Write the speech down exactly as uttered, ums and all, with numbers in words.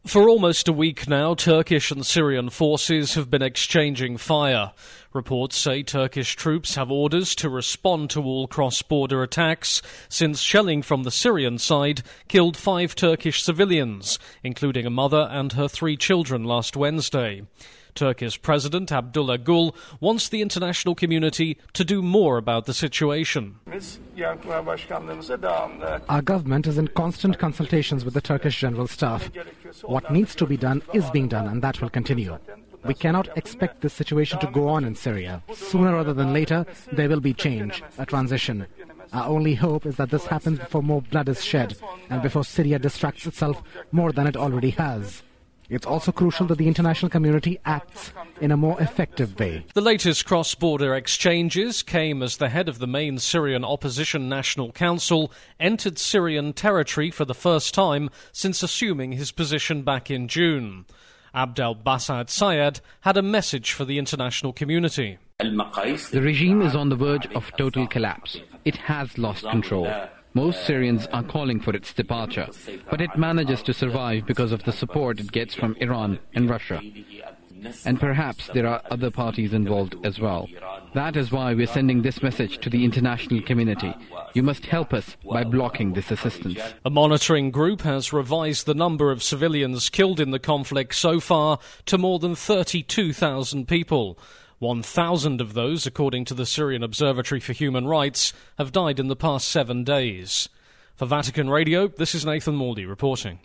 For almost a week now, Turkish and Syrian forces have been exchanging fire. Reports say Turkish troops have orders to respond to all cross-border attacks, since shelling from the Syrian side killed five Turkish civilians, including a mother and her three children last Wednesday. Turkey's President Abdullah Gül wants the international community to do more about the situation. Our government is in constant consultations with the Turkish General Staff. What needs to be done is being done, and that will continue. We cannot expect this situation to go on in Syria. Sooner rather than later, there will be change, a transition. Our only hope is that this happens before more blood is shed and before Syria distracts itself more than it already has. It's also crucial that the international community acts in a more effective way. The latest cross-border exchanges came as the head of the main Syrian opposition National Council entered Syrian territory for the first time since assuming his position back in June. Abd al-Bassad Sayed had a message for the international community. The regime is on the verge of total collapse. It has lost control. Most Syrians are calling for its departure, but it manages to survive because of the support it gets from Iran and Russia. And perhaps there are other parties involved as well. That is why we're sending this message to the international community. You must help us by blocking this assistance. A monitoring group has revised the number of civilians killed in the conflict so far to more than thirty-two thousand people. one thousand of those, according to the Syrian Observatory for Human Rights, have died in the past seven days. For Vatican Radio, this is Nathan Morley reporting.